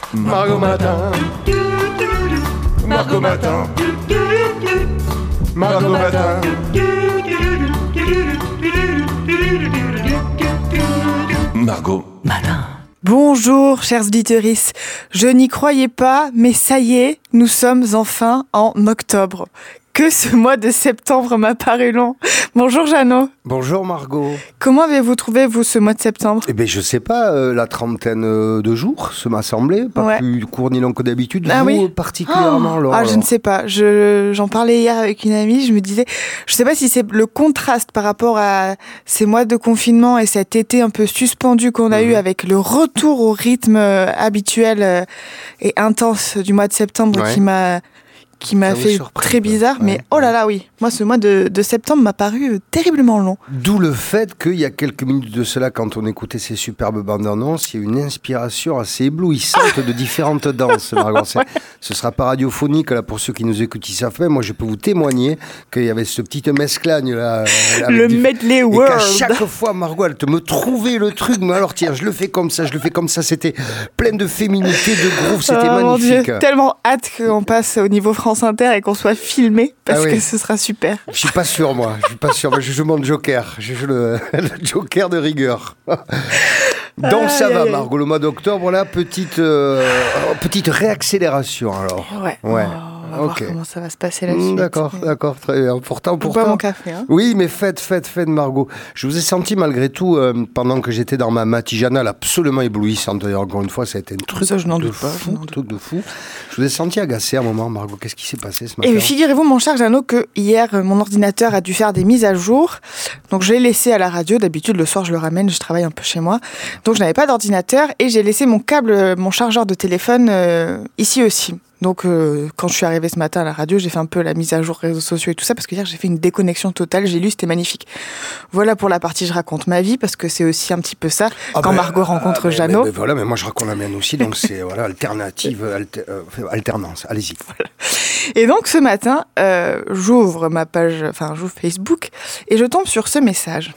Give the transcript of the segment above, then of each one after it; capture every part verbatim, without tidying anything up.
Margot Matin. Margot Matin. Margot Matin. Margot Matin. Bonjour, chers auditeurs. Je n'y croyais pas, mais ça y est, nous sommes enfin en octobre. Que ce mois de septembre m'a paru long. Bonjour Jeannot. Bonjour Margot. Comment avez-vous trouvé, vous, ce mois de septembre ? Eh bien, je sais pas, euh, la trentaine de jours, ça m'a semblé, pas ouais. plus court ni long que d'habitude. Ah vous, oui particulièrement, oh, Laure, Ah, je ne sais pas. Je, j'en parlais hier avec une amie, je me disais, je ne sais pas si c'est le contraste par rapport à ces mois de confinement et cet été un peu suspendu qu'on a mmh. eu avec le retour au rythme habituel et intense du mois de septembre ouais. qui m'a... qui m'a fait surpris, très bizarre, ouais, mais oh là là, oui. Moi, ce mois de, de septembre m'a paru euh, terriblement long. D'où le fait qu'il y a quelques minutes de cela, quand on écoutait ces superbes bandes annonces, il y a une inspiration assez éblouissante ah de différentes danses, Margot. Ouais. Ce sera pas radiophonique, là, pour ceux qui nous écoutent, ils savent pas. Moi, je peux vous témoigner qu'il y avait ce petit mesclagne, là. Le du... medley world. Et qu'à chaque fois, Margot, elle te me trouvait le truc, mais alors, tiens, je le fais comme ça, je le fais comme ça. C'était plein de féminité, de groove, c'était oh, magnifique. Mon Dieu, tellement hâte qu'on passe au niveau France Inter et qu'on soit filmé, parce ah oui. que ce sera super. Je suis pas sûr, moi. Je suis pas sûr. Moi, je joue mon Joker. Je joue le, le Joker de rigueur. Donc ah, ça aïe, va, aïe. Margot. Le mois d'octobre, là, petite, euh, petite réaccélération, alors. Ouais. Ouais. On va okay. voir comment ça va se passer la suite. D'accord, mais... d'accord, très bien. Pourtant, pourtant. Pas mon café, hein. Oui, mais faites, faites, faites, Margot. Je vous ai senti malgré tout, euh, pendant que j'étais dans ma matinale absolument éblouissante. D'ailleurs, encore une fois, ça a été un truc ça, je n'en de doute pas, fou, un truc de fou. Je vous ai senti agacé à un moment, Margot. Qu'est-ce qui s'est passé ce matin ? Et figurez-vous, mon cher Jeannot, que hier, mon ordinateur a dû faire des mises à jour. Donc, je l'ai laissé à la radio. D'habitude, le soir, je le ramène. Je travaille un peu chez moi. Donc, je n'avais pas d'ordinateur et j'ai laissé mon câble, mon chargeur de téléphone euh, ici aussi. Donc, euh, quand je suis arrivée ce matin à la radio, j'ai fait un peu la mise à jour réseaux sociaux et tout ça, parce que hier, j'ai fait une déconnexion totale. J'ai lu, c'était magnifique. Voilà pour la partie « Je raconte ma vie », parce que c'est aussi un petit peu ça, ah quand ben, Margot rencontre ah ben, Jeannot. Mais, mais voilà, mais moi, je raconte la mienne aussi, donc c'est voilà, alternative, alter, euh, alternance. Allez-y. Voilà. Et donc, ce matin, euh, j'ouvre ma page, enfin, j'ouvre Facebook, et je tombe sur ce message.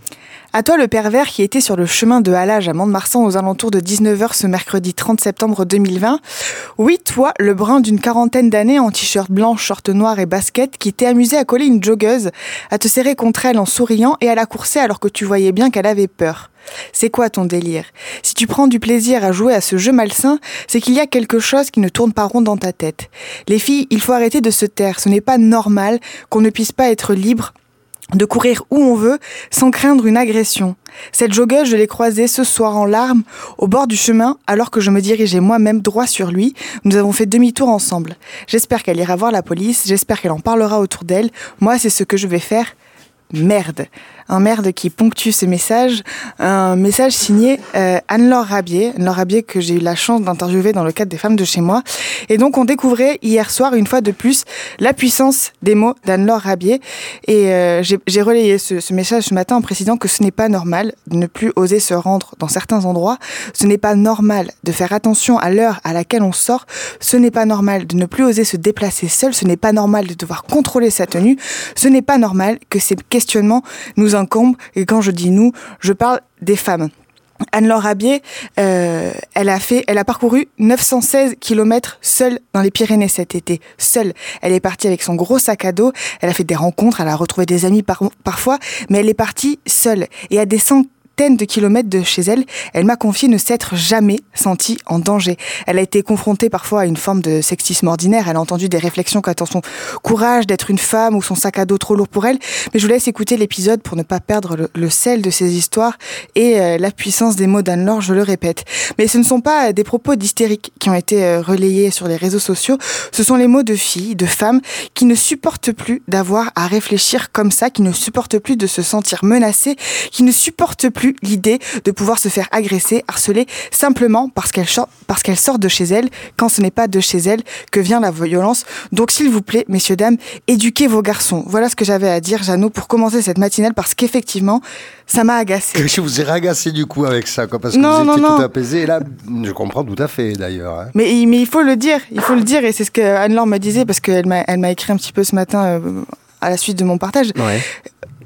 À toi le pervers qui était sur le chemin de halage à Mont-de-Marsan aux alentours de dix-neuf heures ce mercredi trente septembre deux mille vingt. Oui, toi, le brun d'une quarantaine d'années en t-shirt blanc, short noir et basket qui t'es amusé à coller une joggeuse, à te serrer contre elle en souriant et à la courser alors que tu voyais bien qu'elle avait peur. C'est quoi ton délire ? Si tu prends du plaisir à jouer à ce jeu malsain, c'est qu'il y a quelque chose qui ne tourne pas rond dans ta tête. Les filles, il faut arrêter de se taire. Ce n'est pas normal qu'on ne puisse pas être libre de courir où on veut, sans craindre une agression. Cette joggeuse, je l'ai croisée ce soir en larmes, au bord du chemin, alors que je me dirigeais moi-même droit sur lui. Nous avons fait demi-tour ensemble. J'espère qu'elle ira voir la police, j'espère qu'elle en parlera autour d'elle. Moi, c'est ce que je vais faire. Merde. Un merde qui ponctue ce message. Un message signé euh, Anne-Laure Rabier. Anne-Laure Rabier que j'ai eu la chance d'interviewer dans le cadre des Femmes de chez moi. Et donc, on découvrait hier soir, une fois de plus, la puissance des mots d'Anne-Laure Rabier. Et euh, j'ai, j'ai relayé ce, ce message ce matin en précisant que ce n'est pas normal de ne plus oser se rendre dans certains endroits. Ce n'est pas normal de faire attention à l'heure à laquelle on sort. Ce n'est pas normal de ne plus oser se déplacer seul. Ce n'est pas normal de devoir contrôler sa tenue. Ce n'est pas normal que ces questionnements nous incombe, et quand je dis nous, je parle des femmes. Anne-Laure Rabier, euh, elle a fait, elle a parcouru neuf cent seize kilomètres seule dans les Pyrénées cet été. Seule. Elle est partie avec son gros sac à dos. Elle a fait des rencontres, elle a retrouvé des amis par, parfois, mais elle est partie seule. Et à des centaines de kilomètres de chez elle, elle m'a confié ne s'être jamais sentie en danger. Elle a été confrontée parfois à une forme de sexisme ordinaire. Elle a entendu des réflexions quant à son courage d'être une femme ou son sac à dos trop lourd pour elle. Mais je vous laisse écouter l'épisode pour ne pas perdre le, le sel de ces histoires et euh, la puissance des mots d'Anne-Laure, je le répète. Mais ce ne sont pas des propos d'hystériques qui ont été euh, relayés sur les réseaux sociaux. Ce sont les mots de filles, de femmes qui ne supportent plus d'avoir à réfléchir comme ça, qui ne supportent plus de se sentir menacées, qui ne supportent plus l'idée de pouvoir se faire agresser, harceler, simplement parce qu'elle, parce qu'elle sort de chez elle, quand ce n'est pas de chez elle que vient la violence. Donc s'il vous plaît, messieurs, dames, éduquez vos garçons. Voilà ce que j'avais à dire, Jeannot, pour commencer cette matinale, parce qu'effectivement, ça m'a agacé. Je vous ai ragacé du coup avec ça, quoi, parce que non, vous non, étiez non. tout apaisé. Et là, je comprends tout à fait, d'ailleurs. Hein. Mais, mais il faut le dire, il faut le dire, et c'est ce que Anne-Laure me disait, parce qu'elle m'a, elle m'a écrit un petit peu ce matin euh, à la suite de mon partage. Ouais.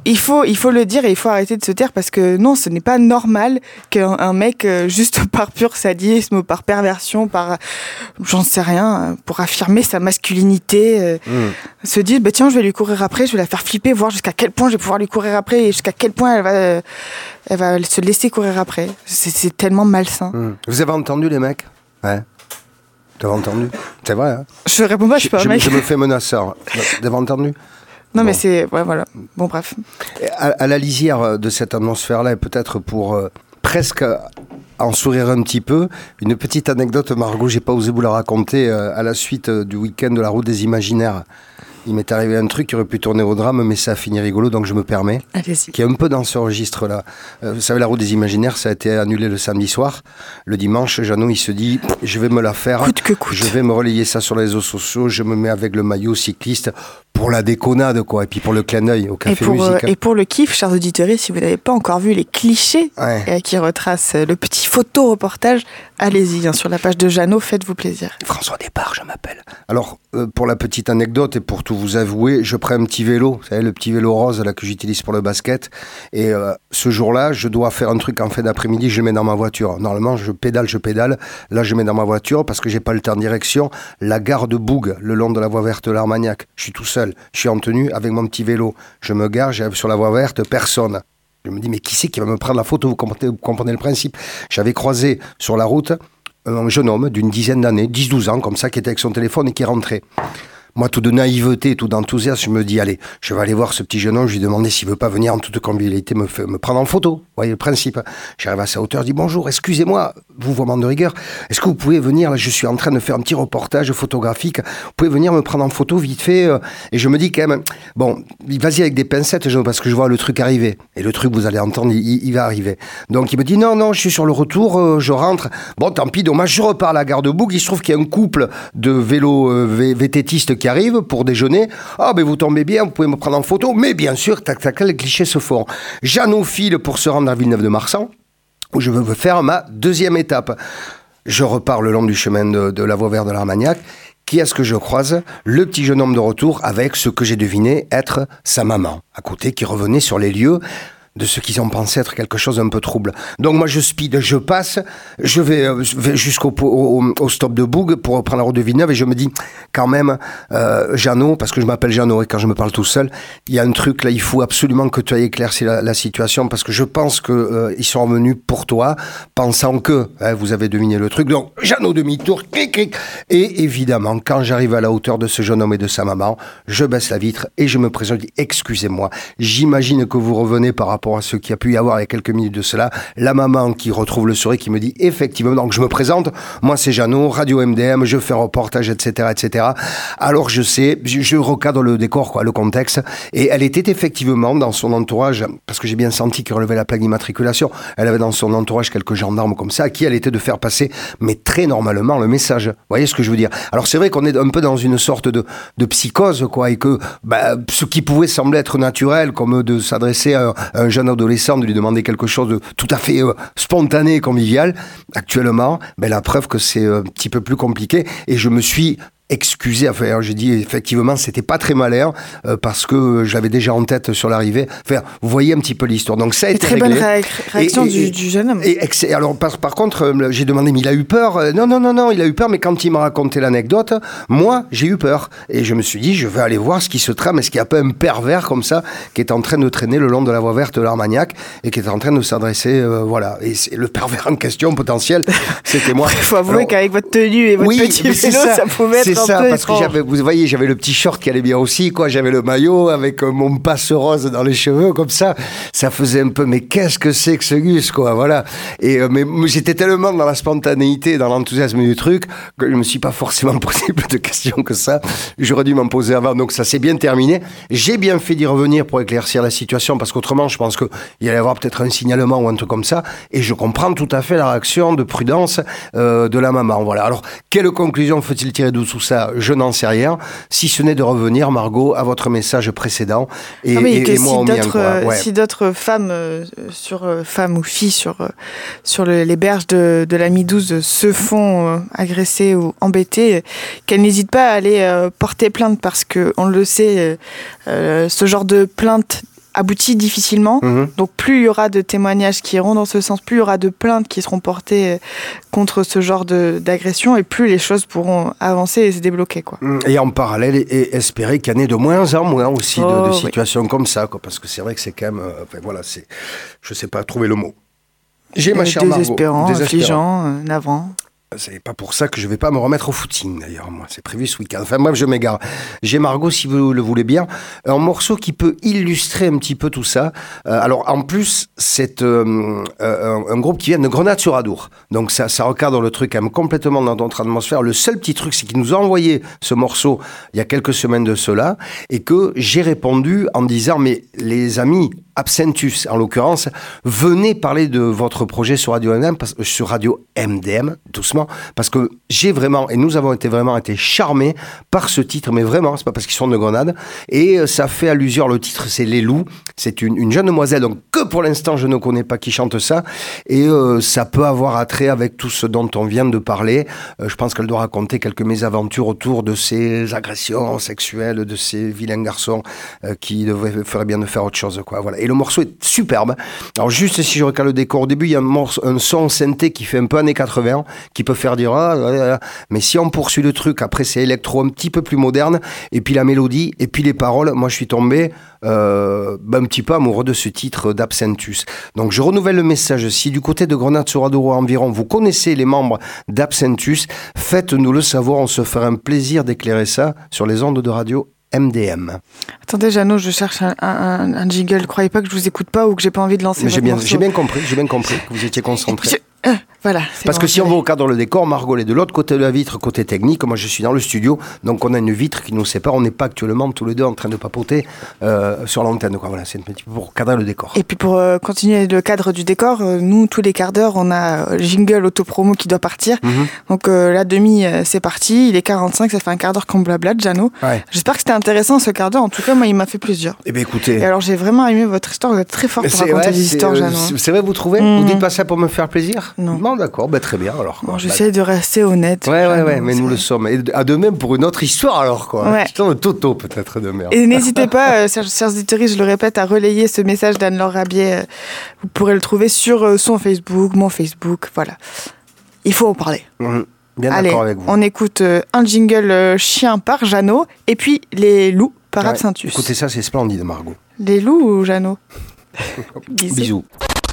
il faut, il faut le dire et il faut arrêter de se taire parce que non, ce n'est pas normal qu'un un mec, euh, juste par pur sadisme ou par perversion, par, j'en sais rien, pour affirmer sa masculinité, euh, mmh. se dise, bah, tiens, je vais lui courir après, je vais la faire flipper, voir jusqu'à quel point je vais pouvoir lui courir après et jusqu'à quel point elle va, euh, elle va se laisser courir après. C'est, c'est tellement malsain. Mmh. Vous avez entendu les mecs ? Ouais. Vous avez entendu ? C'est vrai, hein ? Je réponds pas, je suis pas un je, mec. Je me fais menaçant. Vous avez entendu ? Non, bon. mais c'est... Ouais, voilà. Bon, bref. À, à la lisière de cette atmosphère-là, et peut-être pour euh, presque en sourire un petit peu, une petite anecdote, Margot, j'ai pas osé vous la raconter, euh, à la suite euh, du week-end de la route des imaginaires. Il m'est arrivé un truc qui aurait pu tourner au drame, mais ça a fini rigolo, donc je me permets. Allez-y. Qui est un peu dans ce registre-là. Euh, vous savez, la route des imaginaires, ça a été annulé le samedi soir. Le dimanche, Jeannot, il se dit, je vais me la faire. Coûte que coûte. Je vais me relayer ça sur les réseaux sociaux. Je me mets avec le maillot cycliste pour la déconnade, quoi. Et puis pour le clin d'œil au Café et pour, Musique. Euh, et pour le kiff, chers auditeurs, si vous n'avez pas encore vu les clichés ouais. euh, qui retracent le petit photo-reportage, allez-y, hein, sur la page de Jeannot, faites-vous plaisir. François Despart, je m'appelle. Alors, euh, pour la petite anecdote et pour tout vous avouer, je prends un petit vélo, vous savez, le petit vélo rose là, que j'utilise pour le basket. Et euh, ce jour-là, je dois faire un truc en fin d'après-midi, je le mets dans ma voiture. Normalement, je pédale, je pédale. Là, je mets dans ma voiture parce que j'ai pas le temps de direction. La gare de Boug, le long de la voie verte de l'Armagnac. Je suis tout seul, je suis en tenue avec mon petit vélo. Je me gare, j'arrive sur la voie verte, personne. Je me dis, mais qui c'est qui va me prendre la photo ? Vous comprenez, vous comprenez le principe ? J'avais croisé sur la route un jeune homme d'une dizaine d'années, dix douze ans, comme ça, qui était avec son téléphone et qui rentrait. Moi, tout de naïveté, tout d'enthousiasme, je me dis, allez, je vais aller voir ce petit jeune homme, je lui demandais s'il veut pas venir en toute convivialité me, me prendre en photo. Vous voyez le principe. J'arrive à sa hauteur, je dis, bonjour, excusez-moi, vouvoiement de rigueur, est-ce que vous pouvez venir, là, je suis en train de faire un petit reportage photographique, vous pouvez venir me prendre en photo vite fait, euh, et je me dis quand même, bon, vas-y avec des pincettes, parce que je vois le truc arriver. Et le truc, vous allez entendre, il, il va arriver. Donc, il me dit, non, non, je suis sur le retour, euh, je rentre. Bon, tant pis, dommage, je repars à la gare de Boug, il se trouve qu'il y a un couple de vélos euh, vé- vététistes qui arrive pour déjeuner. Ah, ben vous tombez bien, vous pouvez me prendre en photo. Mais bien sûr, tac, tac, les clichés se font. Jeannot file pour se rendre à Villeneuve-de-Marsan, où je veux faire ma deuxième étape. Je repars le long du chemin de, de la voie verte de l'Armagnac. Qui est-ce que je croise ? Le petit jeune homme de retour avec ce que j'ai deviné être sa maman, à côté, qui revenait sur les lieux de ce qu'ils ont pensé être quelque chose d'un peu trouble. Donc moi je speed, je passe, je vais, euh, vais jusqu'au au, au stop de Boug pour reprendre la route de Villeneuve et je me dis quand même, euh, Jeannot, parce que je m'appelle Jeannot et quand je me parle tout seul, il y a un truc là, il faut absolument que tu ailles éclaircir la, la situation parce que je pense que euh, ils sont revenus pour toi, pensant que, hein, vous avez deviné le truc, donc Jeannot demi-tour, clic, clic, et évidemment quand j'arrive à la hauteur de ce jeune homme et de sa maman, je baisse la vitre et je me présente, je dis excusez-moi, j'imagine que vous revenez par rapport à ce qu'il y a pu y avoir il y a quelques minutes de cela, la maman qui retrouve le sourire, qui me dit effectivement, donc je me présente, moi c'est Jeannot, Radio M D M, je fais un reportage, et cetera, et cetera. Alors je sais, je, je recadre le décor, quoi, le contexte, et elle était effectivement dans son entourage, parce que j'ai bien senti qu'elle relevait la plaque d'immatriculation, elle avait dans son entourage quelques gendarmes comme ça, à qui elle était de faire passer, mais très normalement, le message. Vous voyez ce que je veux dire ? Alors c'est vrai qu'on est un peu dans une sorte de, de psychose, quoi, et que bah, ce qui pouvait sembler être naturel, comme de s'adresser à, à un jeune adolescent, de lui demander quelque chose de tout à fait euh, spontané et convivial, actuellement, ben, la preuve que c'est un petit peu plus compliqué. Et je me suis excusé, enfin, j'ai dit effectivement c'était pas très malin euh, parce que j'avais déjà en tête sur l'arrivée. Enfin, vous voyez un petit peu l'histoire. Donc ça a été très réglé. bonne ré- réaction et, du, et, du jeune homme. Et, et alors par, par contre, euh, j'ai demandé mais il a eu peur. Euh, non non non non, il a eu peur. Mais quand il m'a raconté l'anecdote, moi j'ai eu peur et je me suis dit je vais aller voir ce qui se trame. Est-ce qu'il n'y a pas un pervers comme ça qui est en train de traîner le long de la voie verte de l'Armagnac et qui est en train de s'adresser, euh, voilà. Et c'est le pervers en question potentiel, c'était moi. Il faut avouer alors, qu'avec votre tenue et votre oui, petit vélo, ça, ça pouvait être c'est un ça, peu parce étrange. Que j'avais, vous voyez, j'avais le petit short qui allait bien aussi, quoi. J'avais le maillot avec euh, mon passe rose dans les cheveux, comme ça. Ça faisait un peu, mais qu'est-ce que c'est que ce gus, quoi, voilà. Et euh, mais j'étais tellement dans la spontanéité, dans l'enthousiasme du truc, que je me suis pas forcément posé plus de questions que ça. J'aurais dû m'en poser avant, donc ça s'est bien terminé. J'ai bien fait d'y revenir pour éclaircir la situation, parce qu'autrement, je pense qu'il y allait y avoir peut-être un signalement ou un truc comme ça. Et je comprends tout à fait la réaction de prudence euh, de la maman, voilà. Alors, quelle conclusion faut-il tirer de tout ça ? Je n'en sais rien, si ce n'est de revenir, Margot, à votre message précédent et, ah oui, et, et moi si au d'autres, mien. Ouais. Si d'autres femmes, euh, sur, euh, femmes ou filles sur, euh, sur le, les berges de, de la Midouze se font euh, agresser ou embêter, euh, qu'elles n'hésitent pas à aller euh, porter plainte parce qu'on le sait, euh, euh, ce genre de plainte aboutit difficilement. Mmh. Donc plus il y aura de témoignages qui iront dans ce sens, plus il y aura de plaintes qui seront portées contre ce genre de, d'agression, et plus les choses pourront avancer et se débloquer, quoi. Et en parallèle, et espérer qu'il y en ait de moins en moins aussi oh, de, de situations oui. comme ça, quoi, parce que c'est vrai que c'est quand même... Euh, enfin, voilà, c'est, je sais pas trouver le mot. J'ai euh, ma chère Margot. Désespérant, affligeant, euh, navrant. C'est pas pour ça que je vais pas me remettre au footing, d'ailleurs, moi. C'est prévu ce week-end. Enfin, bref, je m'égare. J'ai, Margot, si vous le voulez bien, un morceau qui peut illustrer un petit peu tout ça. Euh, alors, en plus, c'est euh, euh, un, un groupe qui vient de Grenade-sur-Adour. Donc, ça, ça recadre le truc quand même complètement dans notre atmosphère. Le seul petit truc, c'est qu'il nous a envoyé ce morceau il y a quelques semaines de cela, et que j'ai répondu en disant, mais les amis, Absentus, en l'occurrence, venez parler de votre projet sur Radio M D M, sur Radio M D M, doucement, parce que j'ai vraiment, et nous avons été vraiment été charmés par ce titre, mais vraiment, c'est pas parce qu'ils sont de Grenade, et ça fait allusion, le titre c'est Les Loups, c'est une, une jeune demoiselle, donc que pour l'instant je ne connais pas qui chante ça, et euh, ça peut avoir attrait avec tout ce dont on vient de parler. Euh, je pense qu'elle doit raconter quelques mésaventures autour de ces agressions sexuelles, de ces vilains garçons euh, qui devraient, feraient bien de faire autre chose, quoi, voilà. Et le morceau est superbe. Alors juste si je recale le décor, au début il y a un, morceau, un son synthé qui fait un peu années quatre-vingts, qui peut faire dire ah, ah, ah. Mais si on poursuit le truc, après c'est électro un petit peu plus moderne, et puis la mélodie, et puis les paroles, moi je suis tombé euh, ben, un petit peu amoureux de ce titre d'Absentus. Donc je renouvelle le message, si du côté de Grenade-sur-Adour environ, vous connaissez les membres d'Absentus, faites-nous le savoir, on se fera un plaisir d'éclairer ça sur les ondes de radio M D M. Attendez, Jeannot, je cherche un, un, un jingle. Croyez pas que je vous écoute pas ou que j'ai pas envie de lancer. Mais votre j'ai bien, morceau. j'ai bien compris, j'ai bien compris que vous étiez concentré. Je... Euh, voilà. Parce bon, que si on va au cadre le décor, Margot est de l'autre côté de la vitre, côté technique. Moi, je suis dans le studio, donc on a une vitre qui nous sépare. On n'est pas actuellement tous les deux en train de papoter euh, sur l'antenne, quoi. Voilà, c'est un petit peu pour cadrer le décor. Et puis pour euh, continuer le cadre du décor, euh, nous tous les quarts d'heure, on a euh, jingle autopromo qui doit partir. Mm-hmm. Donc euh, la demi, euh, c'est parti. Il est quarante-cinq, ça fait un quart d'heure qu'on blabla, Jeannot. Ouais. J'espère que c'était intéressant ce quart d'heure. En tout cas, moi, il m'a fait plaisir. Eh bien, écoutez. Et alors, j'ai vraiment aimé votre histoire. Vous êtes très fort pour c'est, raconter ouais, des histoires, euh, Jeannot. C'est, c'est vrai, vous trouvez mm. Vous dites pas ça pour me faire plaisir? Non. Bon, d'accord. Ben, très bien, alors. Bon, j'essaie de rester honnête. Ouais, ouais, ouais, mais nous le sommes. Et à de même pour une autre histoire, alors, quoi. Ouais. C'est un Toto, peut-être, de merde. Et n'hésitez pas, euh, chers, chers auditeurs, je le répète, à relayer ce message d'Anne-Laure Rabier. Euh, vous pourrez le trouver sur euh, son Facebook, mon Facebook, voilà. Il faut en parler. Mmh. Bien Allez, d'accord avec vous. On écoute euh, un jingle euh, chien par Jeannot, et puis Les Loups par ouais. Absentus. Écoutez, ça, c'est splendide, Margot. Les Loups ou Jeannot? Bisous. Bisous.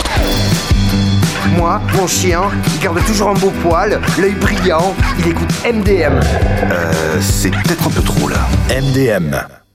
Moi, mon chien, il garde toujours un beau poil, l'œil brillant, il écoute M D M. Euh, c'est peut-être un peu trop là. M D M.